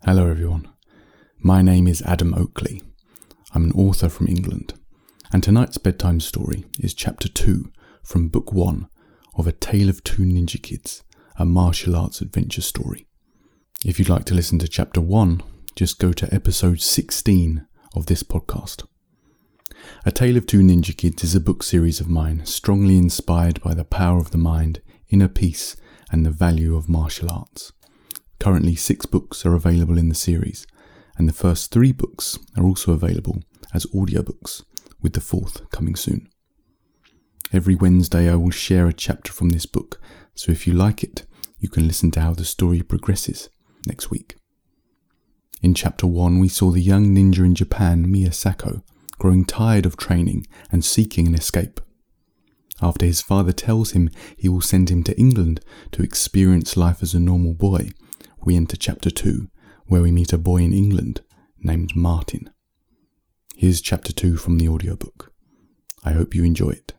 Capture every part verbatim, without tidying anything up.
Hello everyone, my name is Adam Oakley. I'm an author from England, and tonight's bedtime story is chapter two from book one of A Tale of Two Ninja Kids, a martial arts adventure story. If you'd like to listen to chapter one, just go to episode sixteen of this podcast. A Tale of Two Ninja Kids is a book series of mine strongly inspired by the power of the mind, inner peace, and the value of martial arts. Currently, six books are available in the series, and the first three books are also available as audiobooks, with the fourth coming soon. Every Wednesday I will share a chapter from this book, so if you like it, you can listen to how the story progresses next week. In chapter one, we saw the young ninja in Japan, Miyasako, growing tired of training and seeking an escape. After his father tells him he will send him to England to experience life as a normal boy, we enter chapter two, where we meet a boy in England named Martin. Here's chapter two from the audiobook. I hope you enjoy it.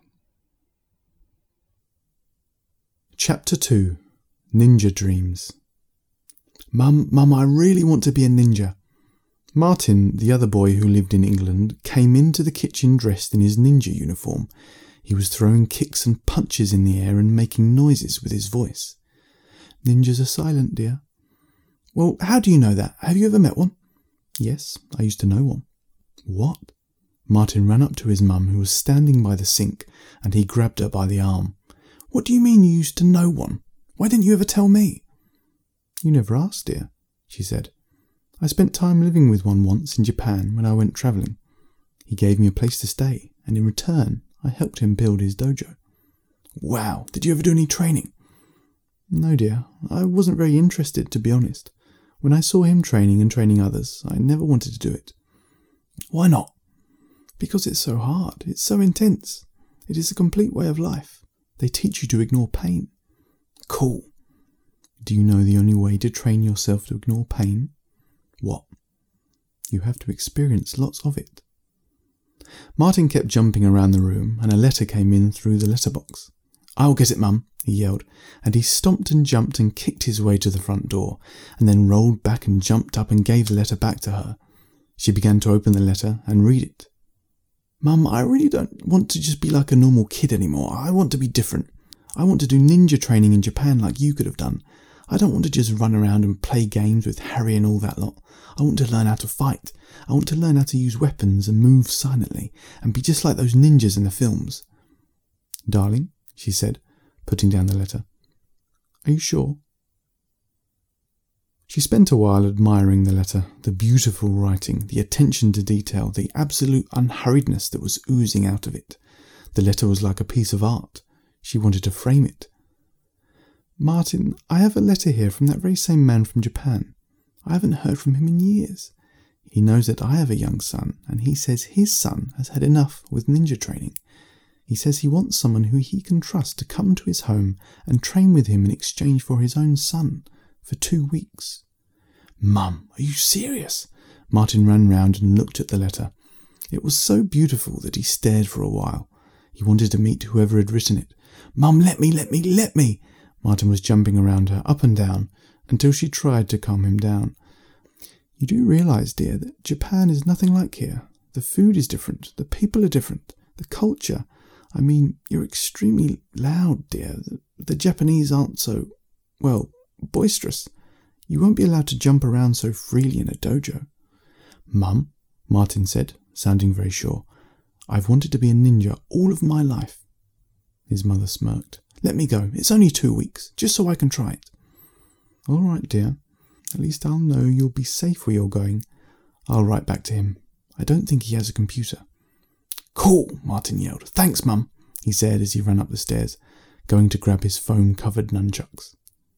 Chapter two, Ninja Dreams. Mum, Mum, I really want to be a ninja. Martin, the other boy who lived in England, came into the kitchen dressed in his ninja uniform. He was throwing kicks and punches in the air and making noises with his voice. Ninjas are silent, dear. Well, how do you know that? Have you ever met one? Yes, I used to know one. What? Martin ran up to his mum, who was standing by the sink, and he grabbed her by the arm. What do you mean you used to know one? Why didn't you ever tell me? You never asked, dear, she said. I spent time living with one once in Japan when I went travelling. He gave me a place to stay, and in return, I helped him build his dojo. Wow, did you ever do any training? No, dear, I wasn't very interested, to be honest. When I saw him training and training others, I never wanted to do it. Why not? Because it's so hard. It's so intense. It is a complete way of life. They teach you to ignore pain. Cool. Do you know the only way to train yourself to ignore pain? What? You have to experience lots of it. Martin kept jumping around the room, and a letter came in through the letterbox. I'll get it, Mum, he yelled, and he stomped and jumped and kicked his way to the front door, and then rolled back and jumped up and gave the letter back to her. She began to open the letter and read it. Mum, I really don't want to just be like a normal kid anymore. I want to be different. I want to do ninja training in Japan like you could have done. I don't want to just run around and play games with Harry and all that lot. I want to learn how to fight. I want to learn how to use weapons and move silently and be just like those ninjas in the films. Darling, she said, putting down the letter. Are you sure? She spent a while admiring the letter, the beautiful writing, the attention to detail, the absolute unhurriedness that was oozing out of it. The letter was like a piece of art. She wanted to frame it. Martin, I have a letter here from that very same man from Japan. I haven't heard from him in years. He knows that I have a young son, and he says his son has had enough with ninja training. He says he wants someone who he can trust to come to his home and train with him in exchange for his own son for two weeks. Mum, are you serious? Martin ran round and looked at the letter. It was so beautiful that he stared for a while. He wanted to meet whoever had written it. Mum, let me, let me, let me! Martin was jumping around her, up and down, until she tried to calm him down. You do realise, dear, that Japan is nothing like here. The food is different, the people are different, the culture. I mean, you're extremely loud, dear. The, the Japanese aren't so, well, boisterous. You won't be allowed to jump around so freely in a dojo. Mum, Martin said, sounding very sure, I've wanted to be a ninja all of my life. His mother smirked. Let me go. It's only two weeks, just so I can try it. All right, dear. At least I'll know you'll be safe where you're going. I'll write back to him. I don't think he has a computer. Cool, Martin yelled. Thanks, Mum, he said as he ran up the stairs, going to grab his foam-covered nunchucks.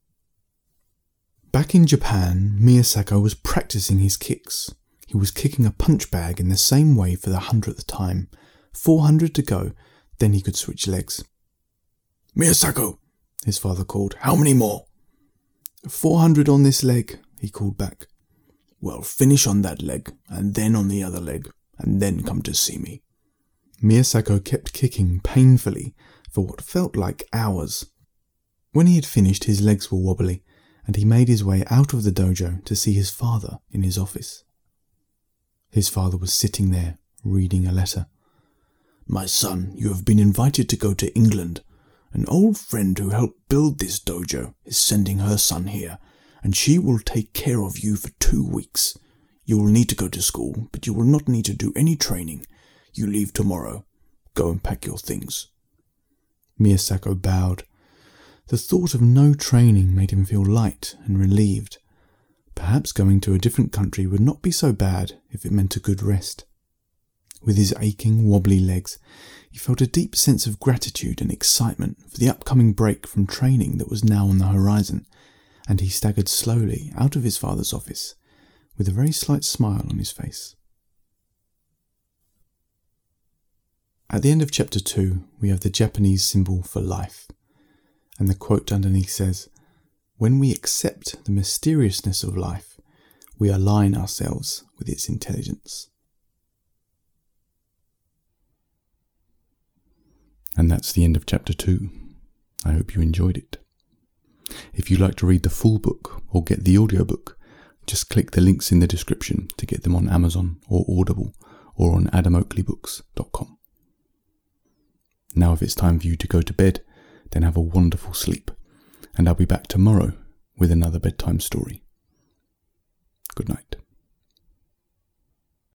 Back in Japan, Miyasako was practicing his kicks. He was kicking a punch bag in the same way for the hundredth time. Four hundred to go, then he could switch legs. Miyasako, his father called. How many more? Four hundred on this leg, he called back. Well, finish on that leg, and then on the other leg, and then come to see me. Miyasako kept kicking painfully for what felt like hours. When he had finished, his legs were wobbly, and he made his way out of the dojo to see his father in his office. His father was sitting there, reading a letter. "My son, you have been invited to go to England. An old friend who helped build this dojo is sending her son here, and she will take care of you for two weeks. You will need to go to school, but you will not need to do any training. You leave tomorrow. Go and pack your things." Miyasako bowed. The thought of no training made him feel light and relieved. Perhaps going to a different country would not be so bad if it meant a good rest. With his aching, wobbly legs, he felt a deep sense of gratitude and excitement for the upcoming break from training that was now on the horizon, and he staggered slowly out of his father's office, with a very slight smile on his face. At the end of chapter two, we have the Japanese symbol for life, and the quote underneath says, "When we accept the mysteriousness of life, we align ourselves with its intelligence." And that's the end of chapter two. I hope you enjoyed it. If you'd like to read the full book or get the audiobook, just click the links in the description to get them on Amazon or Audible or on adam oakley books dot com. Now if it's time for you to go to bed, then have a wonderful sleep, and I'll be back tomorrow with another bedtime story. Good night.